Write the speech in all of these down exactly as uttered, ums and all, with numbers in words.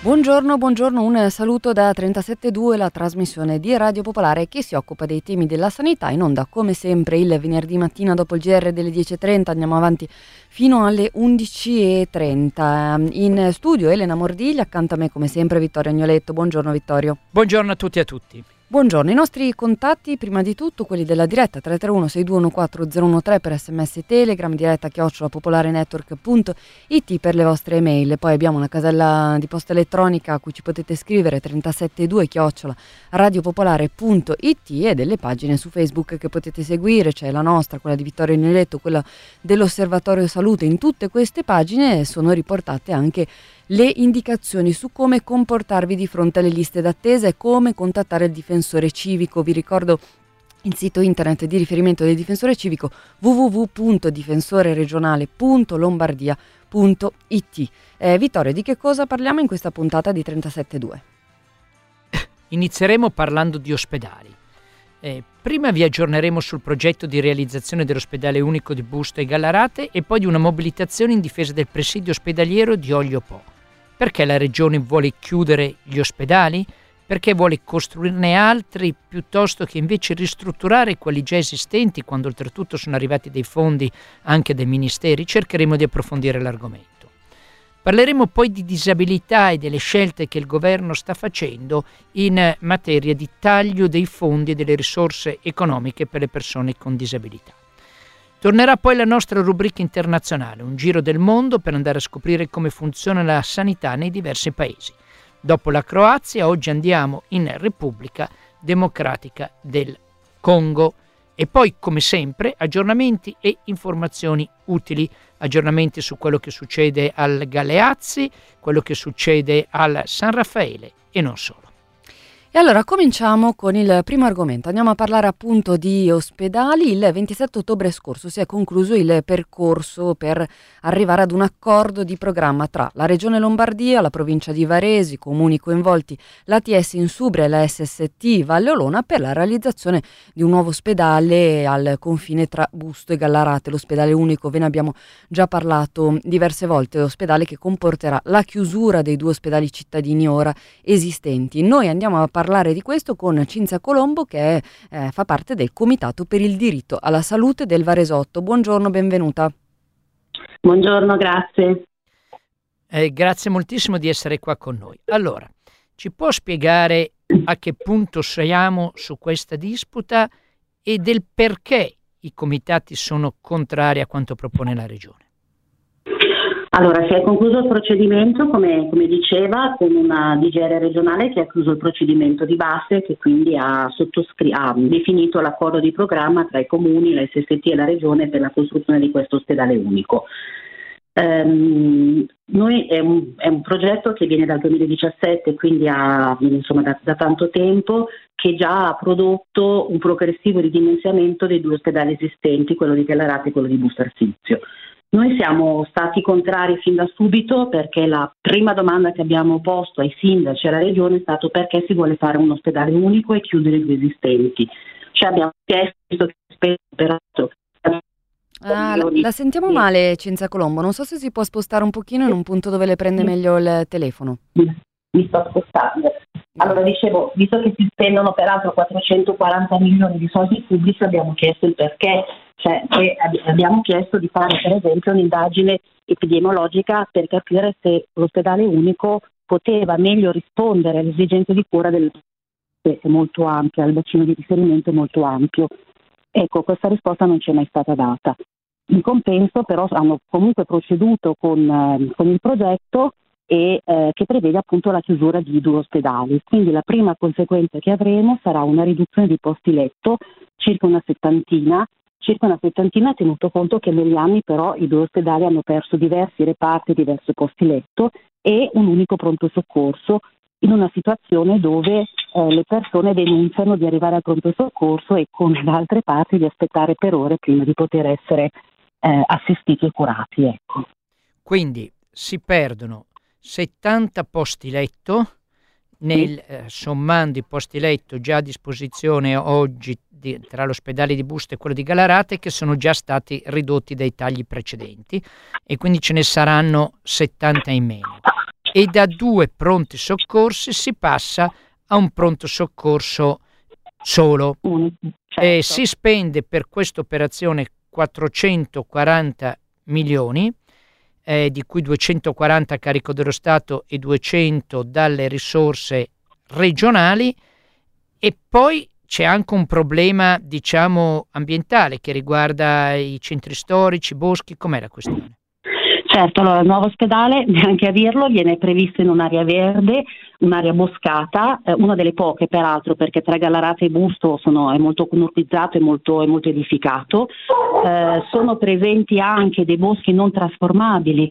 Buongiorno, buongiorno, un saluto da trentasette due, la trasmissione di Radio Popolare che si occupa dei temi della sanità, in onda come sempre il venerdì mattina dopo il G R delle dieci e trenta, andiamo avanti fino alle undici e trenta. In studio Elena Mordiglia, accanto a me come sempre Vittorio Agnoletto. Buongiorno Vittorio. Buongiorno a tutti e a tutti. Buongiorno, i nostri contatti prima di tutto quelli della diretta tre tre uno sei due uno quattro zero uno tre per sms e telegram, diretta chiocciola popolarenetwork punto it per le vostre email, poi abbiamo una casella di posta elettronica a cui ci potete scrivere trentasette due chiocciola radiopopolare punto it e delle pagine su Facebook che potete seguire, c'è la nostra, quella di Vittorio Agnoletto, quella dell'Osservatorio Salute. In tutte queste pagine sono riportate anche le indicazioni su come comportarvi di fronte alle liste d'attesa e come contattare il difensore civico. Vi ricordo il sito internet di riferimento del difensore civico w w w punto difensoreregionale punto lombardia punto it. Eh, Vittorio, di che cosa parliamo in questa puntata di trentasette due? Inizieremo parlando di ospedali. Eh, prima vi aggiorneremo sul progetto di realizzazione dell'ospedale unico di Busto e Gallarate e poi di una mobilitazione in difesa del presidio ospedaliero di Oglio Po. Perché la Regione vuole chiudere gli ospedali? Perché vuole costruirne altri piuttosto che invece ristrutturare quelli già esistenti, quando oltretutto sono arrivati dei fondi anche dai ministeri? Cercheremo di approfondire l'argomento. Parleremo poi di disabilità e delle scelte che il governo sta facendo in materia di taglio dei fondi e delle risorse economiche per le persone con disabilità. Tornerà poi la nostra rubrica internazionale, un giro del mondo per andare a scoprire come funziona la sanità nei diversi paesi. Dopo la Croazia, oggi andiamo in Repubblica Democratica del Congo. E poi, come sempre, aggiornamenti e informazioni utili, aggiornamenti su quello che succede al Galeazzi, quello che succede al San Raffaele e non solo. E allora cominciamo con il primo argomento, andiamo a parlare appunto di ospedali. Il ventisette ottobre scorso si è concluso il percorso per arrivare ad un accordo di programma tra la Regione Lombardia, la provincia di Varese, i comuni coinvolti, l'A T S Insubria e la S S T Valle Olona per la realizzazione di un nuovo ospedale al confine tra Busto e Gallarate, l'ospedale unico, ve ne abbiamo già parlato diverse volte, ospedale che comporterà la chiusura dei due ospedali cittadini ora esistenti. Noi andiamo a parlare parlare di questo con Cinzia Colombo che è, eh, fa parte del Comitato per il diritto alla salute del Varesotto. Buongiorno, benvenuta. Buongiorno, grazie. Eh, grazie moltissimo di essere qua con noi. Allora, ci può spiegare a che punto siamo su questa disputa e del perché i comitati sono contrari a quanto propone la Regione? Allora, si è concluso il procedimento, come, come diceva, con una D G R regionale che ha chiuso il procedimento di base, che quindi ha, sottoscri- ha definito l'accordo di programma tra i comuni, la S S T e la Regione per la costruzione di questo ospedale unico. Um, noi è un, è un progetto che viene dal duemiladiciassette, quindi ha, insomma, da, da tanto tempo, che già ha prodotto un progressivo ridimensionamento dei due ospedali esistenti, quello di Gallarate e quello di Busto Arsizio. Noi siamo stati contrari fin da subito perché la prima domanda che abbiamo posto ai sindaci e alla Regione è stato perché si vuole fare un ospedale unico e chiudere i due esistenti. Cioè abbiamo chiesto, visto che spesso peraltro... Ah, la, la sentiamo male, Cinzia Colombo, non so se si può spostare un pochino in un punto dove le prende meglio il telefono. Mi sto spostando. Allora dicevo, visto che si spendono peraltro quattrocentoquaranta milioni di soldi pubblici, abbiamo chiesto il perché. Cioè, abbiamo chiesto di fare per esempio un'indagine epidemiologica per capire se l'ospedale unico poteva meglio rispondere alle esigenze di cura del che è molto ampia, il bacino di riferimento è molto ampio. Ecco, questa risposta non ci è mai stata data. In compenso però hanno comunque proceduto con, eh, con il progetto e eh, che prevede appunto la chiusura di due ospedali. Quindi la prima conseguenza che avremo sarà una riduzione di posti letto, circa una settantina, circa una settantina tenuto conto che negli anni però i due ospedali hanno perso diversi reparti, diversi posti letto e un unico pronto soccorso in una situazione dove eh, le persone denunciano di arrivare al pronto soccorso e con da altre parti di aspettare per ore prima di poter essere eh, assistiti e curati. Ecco. Quindi si perdono settanta posti letto, nel, eh, sommando i posti letto già a disposizione oggi di, tra l'ospedale di Busto e quello di Gallarate, che sono già stati ridotti dai tagli precedenti, e quindi ce ne saranno settanta in meno. e da due pronti soccorsi si passa a un pronto soccorso solo. Mm, certo. E si spende per questa operazione quattrocentoquaranta milioni, eh, di cui duecentoquaranta a carico dello Stato e duecento dalle risorse regionali, e poi c'è anche un problema, diciamo, ambientale che riguarda i centri storici, i boschi. Com'è la questione? Certo, allora il nuovo ospedale, neanche a dirlo, viene previsto in un'area verde, un'area boscata, eh, una delle poche peraltro, perché tra Gallarate e Busto sono, è molto conurtizzato e molto, è molto edificato. Eh, sono presenti anche dei boschi non trasformabili,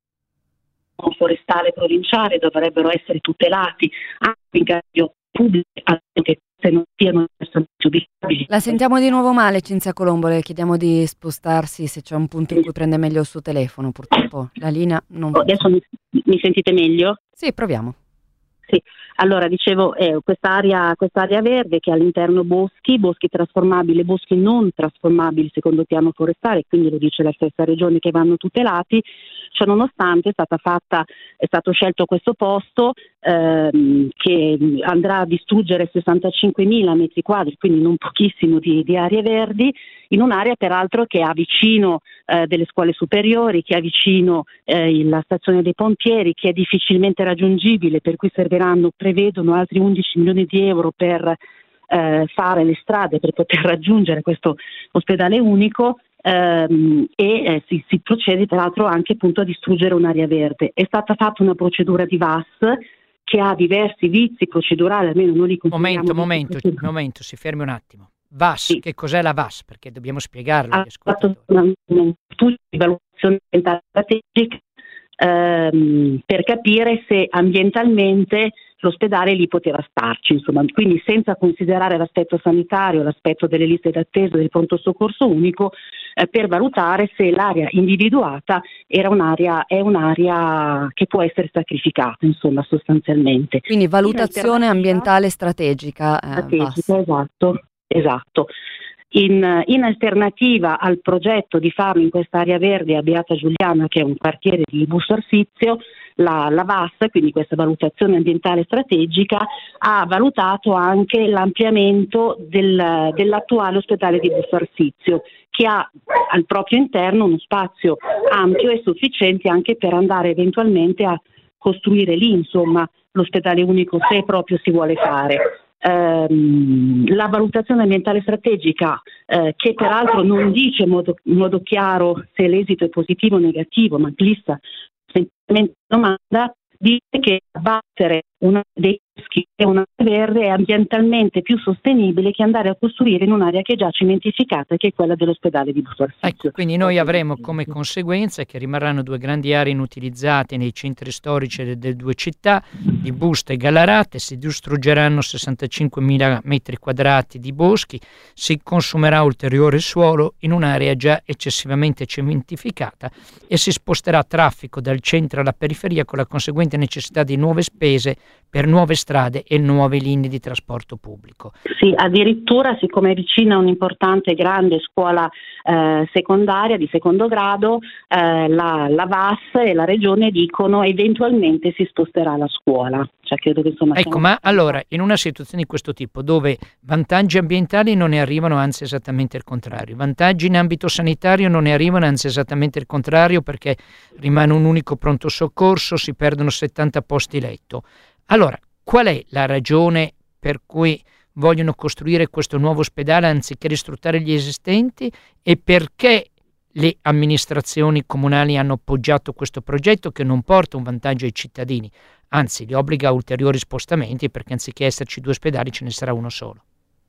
un forestale provinciale, dovrebbero essere tutelati anche in cambio pubblico, anche se non siano giudicabili. La sentiamo di nuovo male, Cinzia Colombo, le chiediamo di spostarsi se c'è un punto in cui prende meglio il suo telefono, purtroppo la linea non... Adesso mi, mi sentite meglio? Sì, proviamo. Sì, allora dicevo, eh, quest'area, quest'area verde che ha all'interno boschi, boschi trasformabili, boschi non trasformabili secondo piano forestale, quindi lo dice la stessa regione, che vanno tutelati. Ciò nonostante è stata fatta, è stato scelto questo posto ehm, che andrà a distruggere sessantacinquemila metri quadri, quindi non pochissimo di, di aree verdi, in un'area peraltro che ha vicino eh, delle scuole superiori, che ha vicino eh, la stazione dei pompieri, che è difficilmente raggiungibile, per cui serviranno, prevedono altri undici milioni di euro per eh, fare le strade per poter raggiungere questo ospedale unico. Ehm, e eh, si, si procede peraltro anche appunto a distruggere un'area verde. È stata fatta una procedura di V A S che ha diversi vizi procedurali, almeno noi li consideriamo. Momento, momento, momento, si fermi un attimo. V A S, sì. Che cos'è la V A S? Perché dobbiamo spiegarlo agli Ha fatto ascoltatori. uno studio di valutazione ambientale strategica ehm, per capire se ambientalmente l'ospedale lì poteva starci, insomma, quindi senza considerare l'aspetto sanitario, l'aspetto delle liste d'attesa del pronto soccorso unico, eh, per valutare se l'area individuata era un'area, è un'area che può essere sacrificata, insomma, sostanzialmente. Quindi valutazione ambientale strategica. Eh, strategica, esatto, esatto. In, in alternativa al progetto di farlo in quest'area verde a Beata Giuliana, che è un quartiere di Busto Arsizio, la, la V A S, quindi questa valutazione ambientale strategica, ha valutato anche l'ampliamento del, dell'attuale ospedale di Busto Arsizio, che ha al proprio interno uno spazio ampio e sufficiente anche per andare eventualmente a costruire lì, insomma, l'ospedale unico, se proprio si vuole fare. Ehm, la valutazione ambientale strategica, eh, che peraltro non dice in modo, in modo chiaro se l'esito è positivo o negativo, ma lista semplicemente domanda, dice che abbattere una dei boschi e una verde è ambientalmente più sostenibile che andare a costruire in un'area che è già cementificata, che è quella dell'ospedale di Busto Arsizio. Ecco, quindi noi avremo come conseguenza che rimarranno due grandi aree inutilizzate nei centri storici delle due città, di Busto e Gallarate, si distruggeranno sessantacinquemila metri quadrati di boschi, si consumerà ulteriore suolo in un'area già eccessivamente cementificata e si sposterà traffico dal centro alla periferia, con la conseguente necessità di nuove spese per nuove strade e nuove linee di trasporto pubblico. Sì, addirittura, siccome è vicina a un'importante grande scuola eh, secondaria di secondo grado, eh, la, la V A S e la regione dicono eventualmente si sposterà la scuola. Cioè, credo che, insomma, ecco, ma allora, in una situazione di questo tipo, dove vantaggi ambientali non ne arrivano, anzi esattamente il contrario, vantaggi in ambito sanitario non ne arrivano, anzi esattamente il contrario, perché rimane un unico pronto soccorso, si perdono settanta posti letto. Allora, qual è la ragione per cui vogliono costruire questo nuovo ospedale anziché ristruttare gli esistenti, e perché le amministrazioni comunali hanno appoggiato questo progetto che non porta un vantaggio ai cittadini, anzi li obbliga a ulteriori spostamenti, perché anziché esserci due ospedali ce ne sarà uno solo?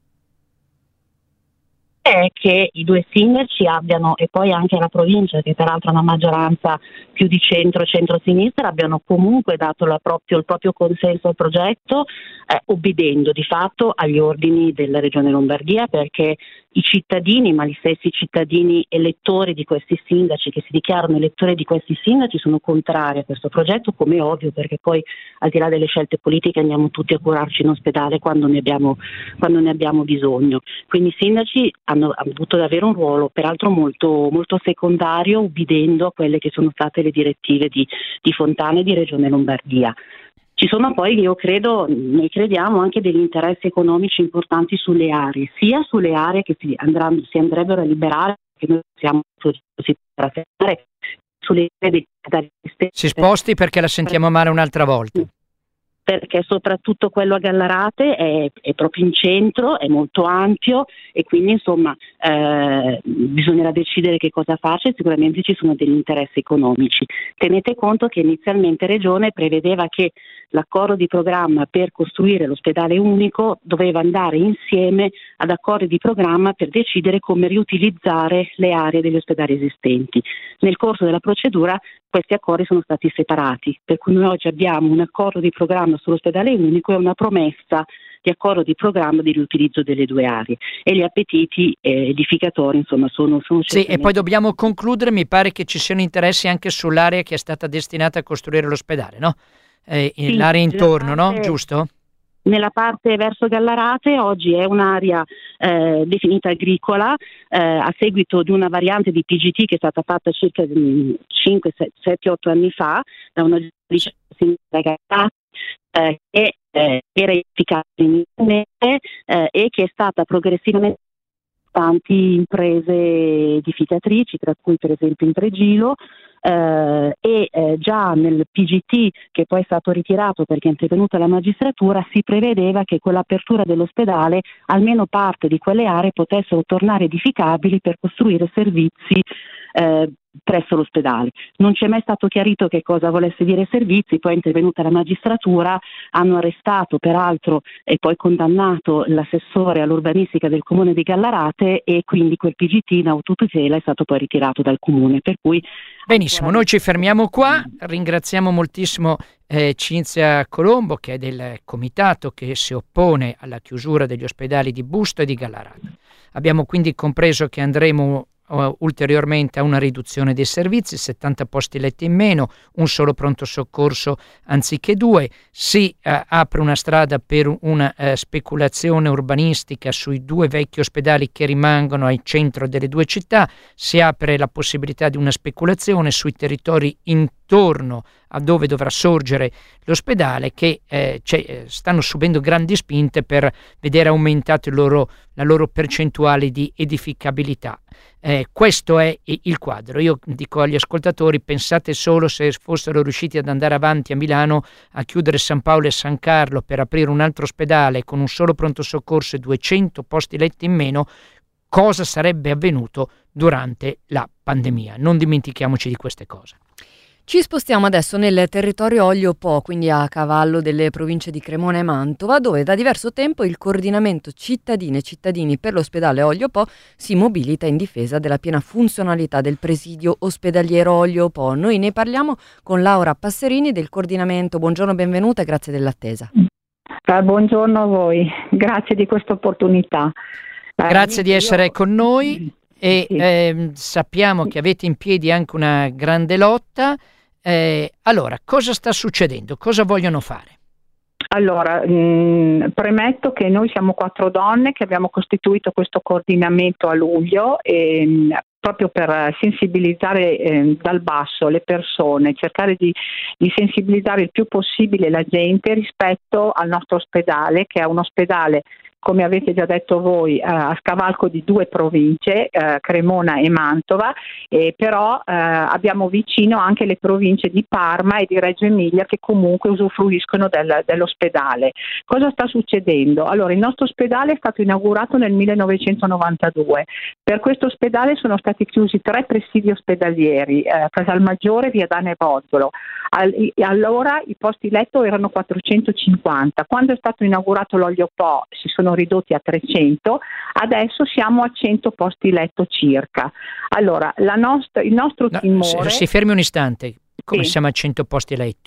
È che i due sindaci abbiano, e poi anche la provincia, che peraltro ha una maggioranza più di centro, centro-sinistra, abbiano comunque dato la proprio, il proprio consenso al progetto, eh, obbedendo di fatto agli ordini della Regione Lombardia, perché i cittadini, ma gli stessi cittadini elettori di questi sindaci, che si dichiarano elettori di questi sindaci, sono contrari a questo progetto, come è ovvio, perché poi al di là delle scelte politiche andiamo tutti a curarci in ospedale quando ne abbiamo, quando ne abbiamo bisogno. Quindi i sindaci hanno avuto davvero un ruolo, peraltro molto, molto secondario, ubbidendo a quelle che sono state le direttive di, di Fontana e di Regione Lombardia. Ci sono poi, io credo, noi crediamo anche degli interessi economici importanti sulle aree, sia sulle aree che si, andranno, si andrebbero a liberare, che noi siamo così per affrontare, sulle aree dei Si sposti perché la sentiamo male un'altra volta. Perché soprattutto quello a Gallarate è, è proprio in centro, è molto ampio e quindi insomma eh, bisognerà decidere che cosa farci e sicuramente ci sono degli interessi economici. Tenete conto che inizialmente Regione prevedeva che l'accordo di programma per costruire l'ospedale unico doveva andare insieme ad accordi di programma per decidere come riutilizzare le aree degli ospedali esistenti. Nel corso della procedura questi accordi sono stati separati, per cui noi oggi abbiamo un accordo di programma sull'ospedale unico e una promessa di accordo di programma di riutilizzo delle due aree e gli appetiti eh, edificatori insomma sono, sono Sì, certamente... e poi dobbiamo concludere, mi pare che ci siano interessi anche sull'area che è stata destinata a costruire l'ospedale, no? Eh, sì, l'area intorno, parte... no? Giusto? Nella parte verso Gallarate oggi è un'area eh, definita agricola eh, a seguito di una variante di P G T che è stata fatta circa cinque sette otto anni fa da una ragazza eh, che eh, era efficace inizialmente eh, e che è stata progressivamente tanti imprese edificatrici, tra cui per esempio Impregilo, eh, e eh, già nel P G T, che poi è stato ritirato perché è intervenuta la magistratura, si prevedeva che con l'apertura dell'ospedale almeno parte di quelle aree potessero tornare edificabili per costruire servizi eh, presso l'ospedale. Non ci è mai stato chiarito che cosa volesse dire servizi, poi è intervenuta la magistratura, hanno arrestato peraltro e poi condannato l'assessore all'urbanistica del comune di Gallarate e quindi quel P G T in autotutela è stato poi ritirato dal comune. Per cui benissimo, noi ci fermiamo qua, ringraziamo moltissimo eh, Cinzia Colombo che è del comitato che si oppone alla chiusura degli ospedali di Busto e di Gallarate. Abbiamo quindi compreso che andremo Uh, ulteriormente a una riduzione dei servizi, settanta posti letti in meno, un solo pronto soccorso anziché due, si uh, apre una strada per una uh, speculazione urbanistica sui due vecchi ospedali che rimangono al centro delle due città, si apre la possibilità di una speculazione sui territori intorno a dove dovrà sorgere l'ospedale che eh, eh, stanno subendo grandi spinte per vedere aumentato il loro, la loro percentuale di edificabilità. Eh, questo è il quadro. Io dico agli ascoltatori, pensate solo se fossero riusciti ad andare avanti a Milano a chiudere San Paolo e San Carlo per aprire un altro ospedale con un solo pronto soccorso e duecento posti letti in meno, cosa sarebbe avvenuto durante la pandemia. Non dimentichiamoci di queste cose. Ci spostiamo adesso nel territorio Olio Po, quindi a cavallo delle province di Cremona e Mantova, dove da diverso tempo il coordinamento cittadine e cittadini per l'ospedale Olio Po si mobilita in difesa della piena funzionalità del presidio ospedaliero Olio Po. Noi ne parliamo con Laura Passerini del coordinamento. Buongiorno, benvenuta e grazie dell'attesa. Eh, buongiorno a voi, grazie di questa opportunità. Eh, grazie di essere io... con noi. E sì. eh, sappiamo che avete in piedi anche una grande lotta. Eh, allora, cosa sta succedendo? Cosa vogliono fare? Allora, mh, premetto che noi siamo quattro donne che abbiamo costituito questo coordinamento a luglio e, mh, proprio per sensibilizzare eh, dal basso le persone, cercare di, di sensibilizzare il più possibile la gente rispetto al nostro ospedale, che è un ospedale, come avete già detto voi, eh, a scavalco di due province, eh, Cremona e Mantova, eh, però eh, abbiamo vicino anche le province di Parma e di Reggio Emilia che comunque usufruiscono del, dell'ospedale. Cosa sta succedendo? Allora, il nostro ospedale è stato inaugurato nel millenovecentonovantadue. Per questo ospedale sono stati chiusi tre presidi ospedalieri, eh, Casalmaggiore, Via Dana e Bozzolo. All- allora i posti letto erano quattrocentocinquanta. Quando è stato inaugurato l'Olio Po si sono ridotti a trecento, adesso siamo a cento posti letto circa. Allora, la nostra, il nostro no, timore... Si fermi un istante, come sì. siamo a cento posti letto?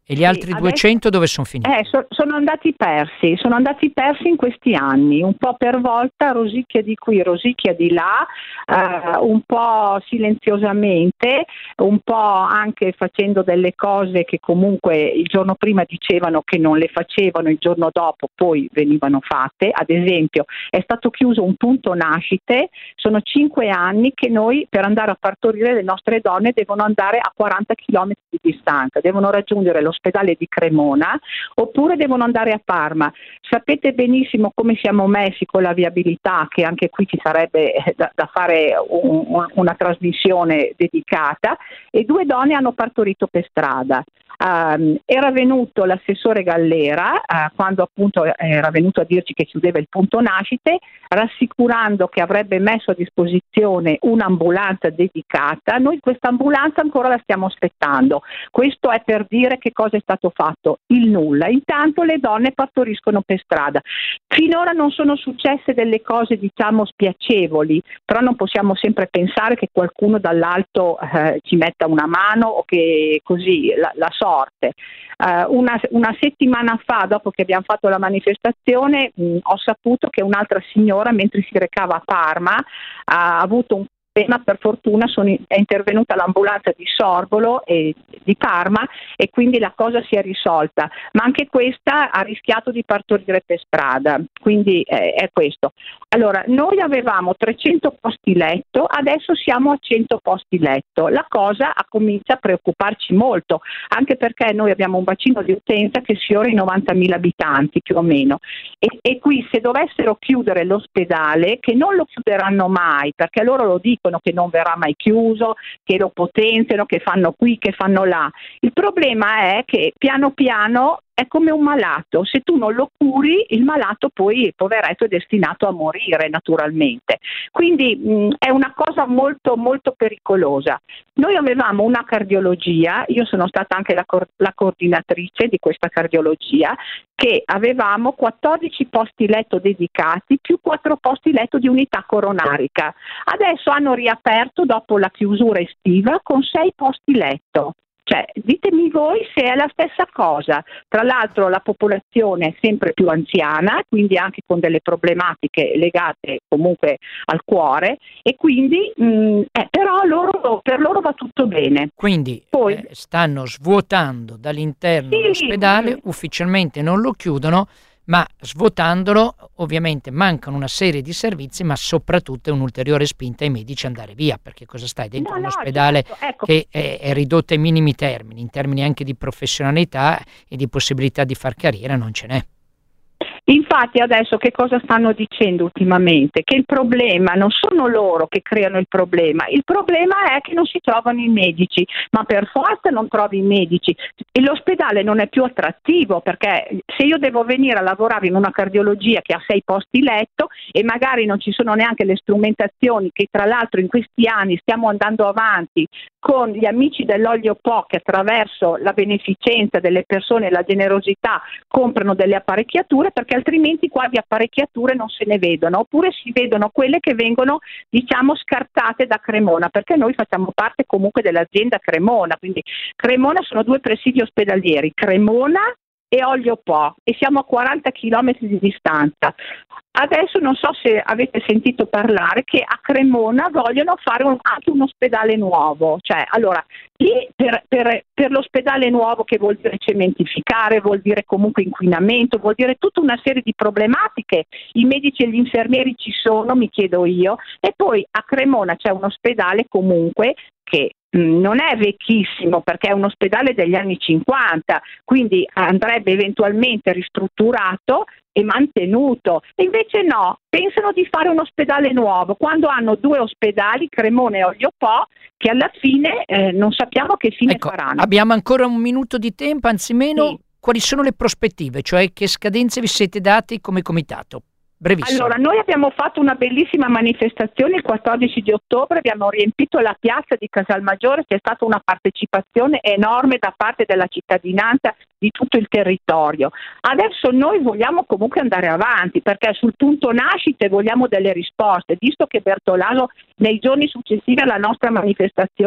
E gli altri Sì, duecento dove sono finiti? Eh, so, sono andati persi, sono andati persi in questi anni, un po' per volta, rosicchia di qui, rosicchia di là, eh, un po' silenziosamente, un po' anche facendo delle cose che comunque il giorno prima dicevano che non le facevano, il giorno dopo poi venivano fatte. Ad esempio è stato chiuso un punto nascite, sono cinque anni che noi per andare a partorire le nostre donne devono andare a quaranta chilometri di distanza, devono raggiungere l'ospedale di Cremona oppure devono andare a Parma. Sapete benissimo come siamo messi con la viabilità, che anche qui ci sarebbe da, da fare un, una trasmissione dedicata, e due donne hanno partorito per strada. Uh, era venuto l'assessore Gallera uh, quando appunto era venuto a dirci che chiudeva il punto nascite, rassicurando che avrebbe messo a disposizione un'ambulanza dedicata. Noi questa ambulanza ancora la stiamo aspettando. Questo è per dire che cosa è stato fatto: il nulla. Intanto le donne partoriscono per strada. Finora non sono successe delle cose diciamo spiacevoli, però non possiamo sempre pensare che qualcuno dall'alto eh, ci metta una mano o che così la, la sorte. Uh, una, una settimana fa, dopo che abbiamo fatto la manifestazione, mh, ho saputo che un'altra signora, mentre si recava a Parma, ha avuto un problema. Per fortuna sono, è intervenuta l'ambulanza di Sorbolo e di Parma e quindi la cosa si è risolta, ma anche questa ha rischiato di partorire per strada, quindi eh, è questo. Allora, noi avevamo trecento posti letto, adesso siamo a cento posti letto. La cosa comincia a preoccuparci molto, anche perché noi abbiamo un bacino di utenza che sfiora i novantamila abitanti più o meno, e, e qui se dovessero chiudere l'ospedale, che non lo chiuderanno mai perché loro lo dicono che non verrà mai chiuso, che lo potenziano, che fanno qui, che fanno là. Il problema è che piano piano è come un malato, se tu non lo curi il malato poi, il poveretto, è destinato a morire naturalmente. Quindi mh, è una cosa molto molto pericolosa. Noi avevamo una cardiologia, io sono stata anche la, cor- la coordinatrice di questa cardiologia, che avevamo quattordici posti letto dedicati più quattro posti letto di unità coronarica. Adesso hanno riaperto dopo la chiusura estiva con sei posti letto. Cioè, ditemi voi se è la stessa cosa. Tra l'altro la popolazione è sempre più anziana, quindi anche con delle problematiche legate comunque al cuore, e quindi mh, eh, però loro, per loro va tutto bene. Quindi Poi, eh, stanno svuotando dall'interno sì, l'ospedale, sì. ufficialmente non lo chiudono, ma svuotandolo ovviamente mancano una serie di servizi, ma soprattutto è un'ulteriore spinta ai medici ad andare via, perché cosa stai dentro No, un no, ospedale certo, ecco. che è, è ridotto ai minimi termini, in termini anche di professionalità e di possibilità di far carriera non ce n'è. Infatti adesso che cosa stanno dicendo ultimamente? Che il problema non sono loro che creano il problema, il problema è che non si trovano i medici, ma per forza non trovi i medici e l'ospedale non è più attrattivo, perché se io devo venire a lavorare in una cardiologia che ha sei posti letto e magari non ci sono neanche le strumentazioni, che tra l'altro in questi anni stiamo andando avanti con gli amici dell'olio Po, che attraverso la beneficenza delle persone e la generosità comprano delle apparecchiature, perché altrimenti qua di apparecchiature non se ne vedono, oppure si vedono quelle che vengono diciamo scartate da Cremona, perché noi facciamo parte comunque dell'azienda Cremona, quindi Cremona sono due presidi ospedalieri, Cremona e Olio Po, e siamo a quaranta chilometri di distanza. Adesso non so se avete sentito parlare che a Cremona vogliono fare un, anche un ospedale nuovo, cioè allora lì per, per, per l'ospedale nuovo, che vuol dire cementificare, vuol dire comunque inquinamento, vuol dire tutta una serie di problematiche, i medici e gli infermieri ci sono, mi chiedo io, e poi a Cremona c'è un ospedale comunque che non è vecchissimo perché è un ospedale degli anni cinquanta, quindi andrebbe eventualmente ristrutturato e mantenuto, e invece no, pensano di fare un ospedale nuovo quando hanno due ospedali, Cremona e Olio Po, che alla fine eh, non sappiamo che fine ecco, faranno. Abbiamo ancora un minuto di tempo, anzi meno. Sì. Quali sono le prospettive, cioè che scadenze vi siete dati come comitato? Brevissimo. Allora, noi abbiamo fatto una bellissima manifestazione il quattordici di ottobre, abbiamo riempito la piazza di Casalmaggiore, c'è stata una partecipazione enorme da parte della cittadinanza di tutto il territorio. Adesso noi vogliamo comunque andare avanti, perché sul punto nascite vogliamo delle risposte, visto che Bertolaso nei giorni successivi alla nostra manifestazione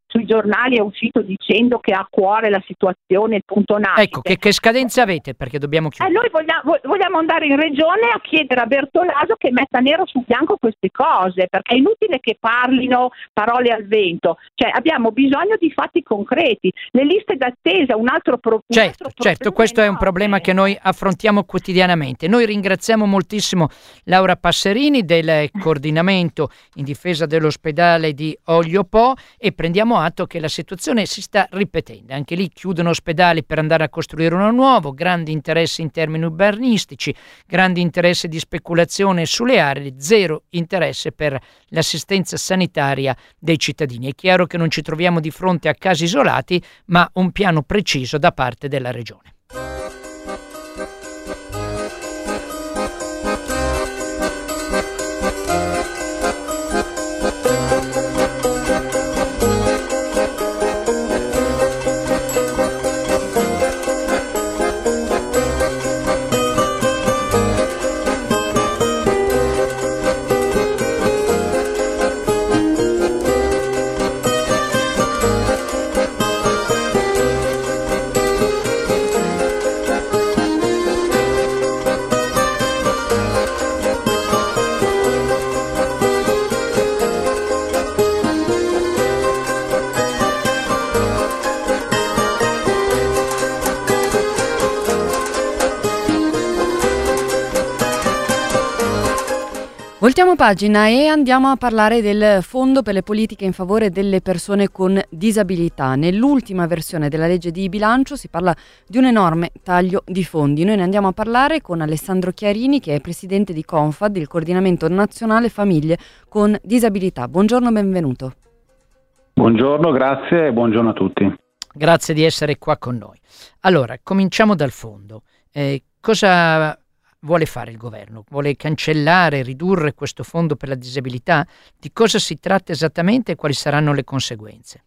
sui giornali è uscito dicendo che ha a cuore la situazione, il punto nascita. Ecco, che, che scadenze avete? Perché dobbiamo chiudere. Eh, noi vogliamo, vogliamo andare in regione a chiedere a Bertolaso che metta nero su bianco queste cose, perché è inutile che parlino parole al vento, cioè abbiamo bisogno di fatti concreti. Le liste d'attesa, un altro, pro- un certo, altro certo, questo è un problema che noi affrontiamo quotidianamente. Noi ringraziamo moltissimo Laura Passerini del coordinamento in difesa dell'ospedale di Oglio Po e prendiamo atto che la situazione si sta ripetendo. Anche lì chiudono ospedali per andare a costruire uno nuovo, grandi interessi in termini urbanistici, grandi interessi di speculazione sulle aree, zero interesse per l'assistenza sanitaria dei cittadini. È chiaro che non ci troviamo di fronte a casi isolati, ma un piano preciso da parte della Regione. Voltiamo pagina e andiamo a parlare del Fondo per le politiche in favore delle persone con disabilità. Nell'ultima versione della legge di bilancio si parla di un enorme taglio di fondi. Noi ne andiamo a parlare con Alessandro Chiarini, che è presidente di Confad, il Coordinamento Nazionale Famiglie con Disabilità. Buongiorno, benvenuto. Buongiorno, grazie e buongiorno a tutti. Grazie di essere qua con noi. Allora, cominciamo dal fondo. Eh, cosa vuole fare il governo? Vuole cancellare, ridurre questo fondo per la disabilità? Di cosa si tratta esattamente e quali saranno le conseguenze?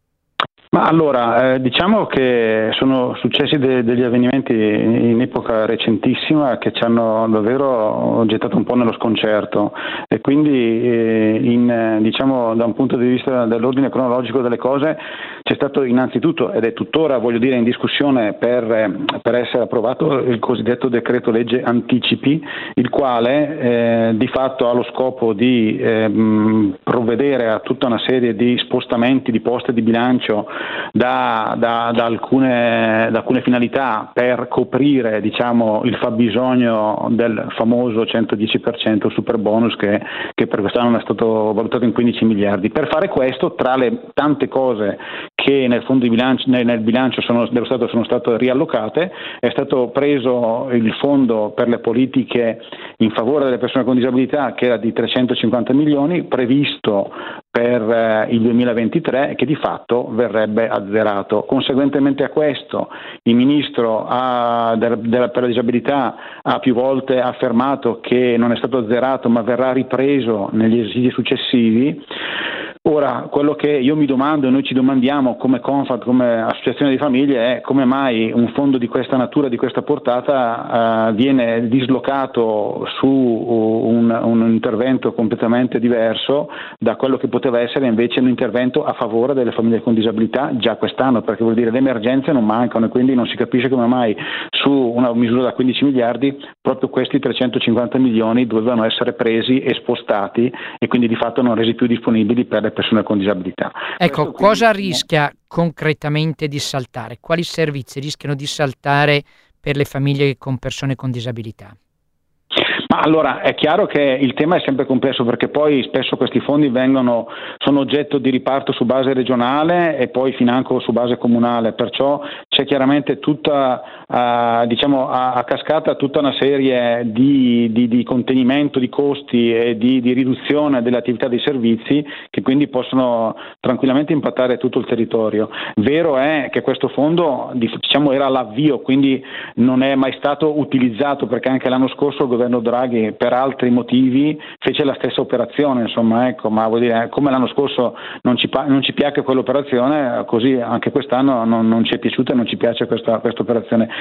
Ma allora, eh, diciamo che sono successi de- degli avvenimenti in epoca recentissima che ci hanno davvero gettato un po' nello sconcerto e quindi eh, in, diciamo, da un punto di vista dell'ordine cronologico delle cose c'è stato innanzitutto, ed è tuttora voglio dire in discussione per, eh, per essere approvato, il cosiddetto decreto legge anticipi, il quale eh, di fatto ha lo scopo di eh, provvedere a tutta una serie di spostamenti di poste di bilancio Da, da, da, alcune, da alcune finalità per coprire diciamo, il fabbisogno del famoso centodieci per cento super bonus che, che per quest'anno è stato valutato in quindici miliardi. Per fare questo, tra le tante cose che nel fondo di bilancio, nel, nel bilancio sono, dello Stato sono state riallocate, è stato preso il fondo per le politiche in favore delle persone con disabilità che era di trecentocinquanta milioni, previsto per eh, il duemilaventitré e che di fatto verrebbe azzerato. Conseguentemente a questo il Ministro ha, della, della, per la disabilità ha più volte affermato che non è stato azzerato ma verrà ripreso negli esercizi successivi. Ora, quello che io mi domando e noi ci domandiamo come Confad, come associazione di famiglie è come mai un fondo di questa natura, di questa portata eh, viene dislocato su un, un intervento completamente diverso da quello che poteva essere invece un intervento a favore delle famiglie con disabilità già quest'anno, perché vuol dire le emergenze non mancano e quindi non si capisce come mai su una misura da quindici miliardi proprio questi trecentocinquanta milioni dovevano essere presi e spostati e quindi di fatto non resi più disponibili per le persone con disabilità. Ecco, quindi, cosa rischia concretamente di saltare? Quali servizi rischiano di saltare per le famiglie con persone con disabilità? Ma allora è chiaro che il tema è sempre complesso perché poi spesso questi fondi vengono, sono oggetto di riparto su base regionale e poi financo su base comunale, perciò c'è chiaramente tutta uh, diciamo a, a cascata tutta una serie di, di, di contenimento di costi e di, di riduzione delle attività dei servizi che quindi possono tranquillamente impattare tutto il territorio. Vero è che questo fondo diciamo era all'avvio, quindi non è mai stato utilizzato perché anche l'anno scorso il governo Draghi per altri motivi fece la stessa operazione, insomma, ecco, ma vuol dire come l'anno scorso non ci, non ci piace quell'operazione, così anche quest'anno non, non ci è piaciuta e non ci piace questa, questa operazione.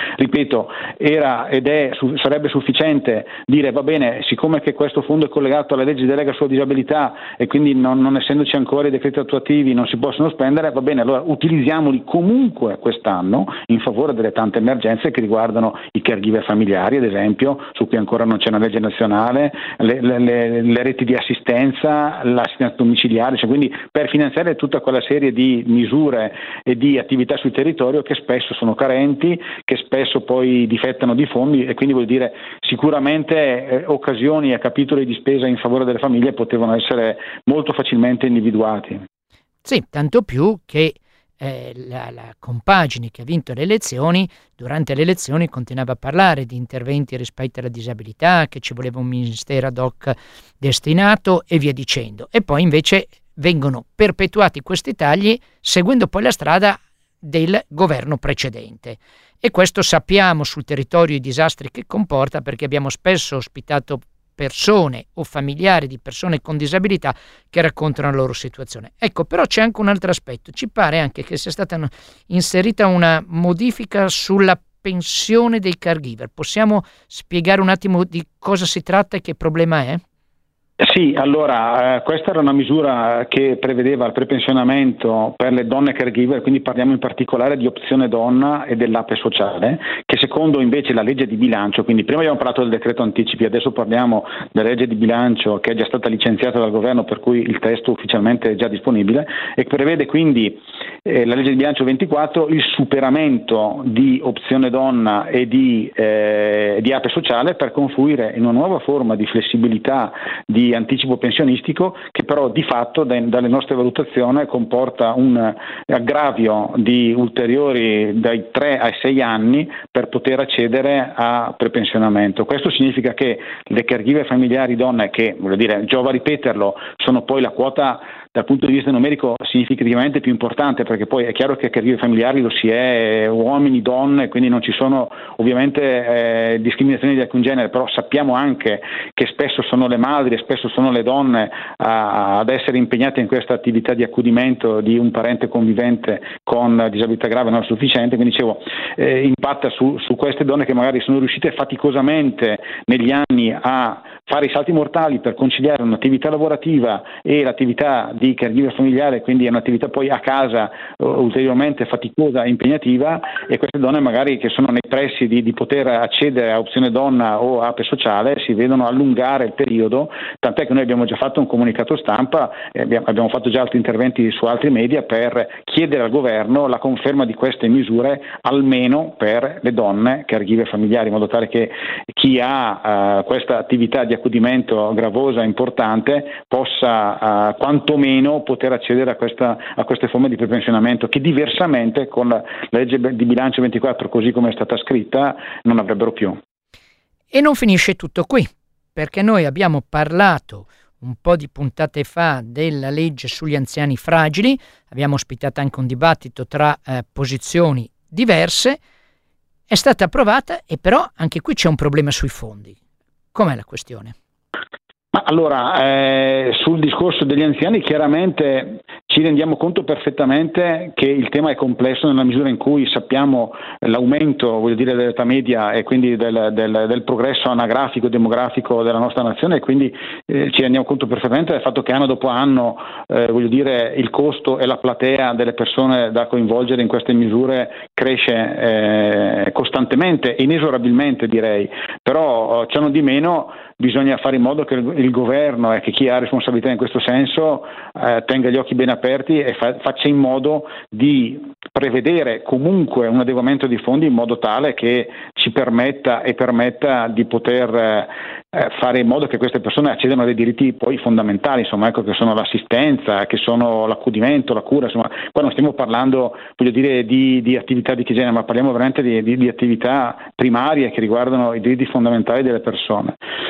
ripeto, era ed è sarebbe sufficiente dire va bene, siccome che questo fondo è collegato alla legge di delega sulla disabilità e quindi non, non essendoci ancora i decreti attuativi non si possono spendere, va bene, allora utilizziamoli comunque quest'anno in favore delle tante emergenze che riguardano i caregiver familiari, ad esempio, su cui ancora non c'è una legge nazionale, le, le, le, le reti di assistenza, l'assistenza domiciliare, cioè quindi per finanziare tutta quella serie di misure e di attività sul territorio che spesso sono carenti, che spesso poi difettano di fondi, e quindi vuol dire sicuramente eh, occasioni e capitoli di spesa in favore delle famiglie potevano essere molto facilmente individuati. Sì, tanto più che eh, la, la compagine che ha vinto le elezioni, durante le elezioni continuava a parlare di interventi rispetto alla disabilità, che ci voleva un ministero ad hoc destinato e via dicendo. E poi invece vengono perpetuati questi tagli seguendo poi la strada del governo precedente. E questo sappiamo sul territorio i disastri che comporta, perché abbiamo spesso ospitato persone o familiari di persone con disabilità che raccontano la loro situazione. Ecco, però c'è anche un altro aspetto. Ci pare anche che sia stata inserita una modifica sulla pensione dei caregiver. Possiamo spiegare un attimo di cosa si tratta e che problema è? Sì, allora eh, questa era una misura che prevedeva il prepensionamento per le donne caregiver, quindi parliamo in particolare di opzione donna e dell'A P E sociale, che secondo invece la legge di bilancio, quindi prima abbiamo parlato del decreto anticipi, adesso parliamo della legge di bilancio che è già stata licenziata dal governo, per cui il testo ufficialmente è già disponibile, e prevede quindi eh, la legge di bilancio ventiquattro il superamento di opzione donna e di, eh, di A P E sociale per confluire in una nuova forma di flessibilità di anticipo pensionistico, che però di fatto dalle nostre valutazioni comporta un aggravio di ulteriori dai tre ai sei anni per poter accedere a prepensionamento. Questo significa che le caregiver familiari donne, che voglio dire, giova ripeterlo, sono poi la quota dal punto di vista numerico significativamente più importante, perché poi è chiaro che caregiver familiari lo si è uomini, donne, quindi non ci sono ovviamente eh, discriminazioni di alcun genere, però sappiamo anche che spesso sono le madri e spesso sono le donne a, ad essere impegnate in questa attività di accudimento di un parente convivente con disabilità grave non sufficiente, quindi dicevo eh, impatta su, su queste donne che magari sono riuscite faticosamente negli anni a fare i salti mortali per conciliare un'attività lavorativa e l'attività di caregiver familiare, quindi è un'attività poi a casa uh, ulteriormente faticosa e impegnativa, e queste donne magari che sono nei pressi di, di poter accedere a opzione donna o A P E sociale si vedono allungare il periodo, tant'è che noi abbiamo già fatto un comunicato stampa e abbiamo, abbiamo fatto già altri interventi su altri media per chiedere al governo la conferma di queste misure almeno per le donne caregiver familiari, in modo tale che chi ha uh, questa attività di accudimento gravosa e importante possa uh, quantomeno poter accedere a, questa, a queste forme di prepensionamento che diversamente con la legge di bilancio ventiquattro così come è stata scritta non avrebbero più. E non finisce tutto qui, perché noi abbiamo parlato un po' di puntate fa della legge sugli anziani fragili, abbiamo ospitato anche un dibattito tra eh, posizioni diverse, è stata approvata e però anche qui c'è un problema sui fondi. Com'è la questione? Ma allora, eh, sul discorso degli anziani chiaramente ci rendiamo conto perfettamente che il tema è complesso nella misura in cui sappiamo l'aumento, voglio dire, dell'età media e quindi del, del, del progresso anagrafico e demografico della nostra nazione, e quindi eh, ci rendiamo conto perfettamente del fatto che anno dopo anno, eh, voglio dire, il costo e la platea delle persone da coinvolgere in queste misure cresce eh, costantemente, inesorabilmente direi, però ciò non di meno bisogna fare in modo che il governo e che chi ha responsabilità in questo senso eh, tenga gli occhi ben aperti e fa, faccia in modo di prevedere comunque un adeguamento di fondi in modo tale che ci permetta e permetta di poter eh, fare in modo che queste persone accedano a dei diritti poi fondamentali, insomma, ecco, che sono l'assistenza, che sono l'accudimento, la cura, insomma, qua non stiamo parlando, voglio dire, di, di attività di che genere, ma parliamo veramente di, di, di attività primarie che riguardano i diritti fondamentali delle persone. Per